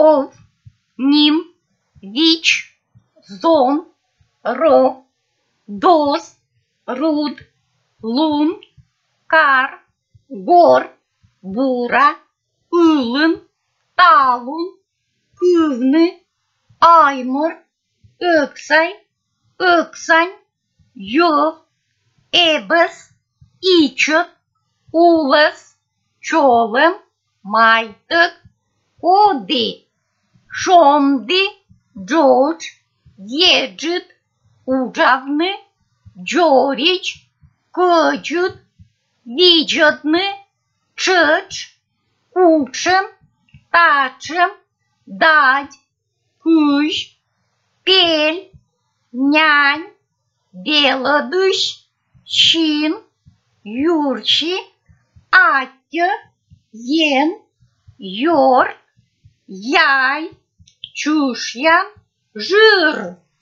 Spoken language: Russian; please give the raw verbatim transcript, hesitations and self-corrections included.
ров, ним, вич, зон, ро, дос, руд, лун, кар, гор, бура, ылын, талун, кывны, аймыр, өксай, өксань, йов, эбес, ичет, улес, чолем, майтык, коды, шомды, джоч, еджит, уджавны, джорич, кычыт, вичетны, чыч, учем, тачем, дать, кыш, пель, нянь, белодыш, щин, юрчи, аття, ен, йорт, яй, чушьян, жир.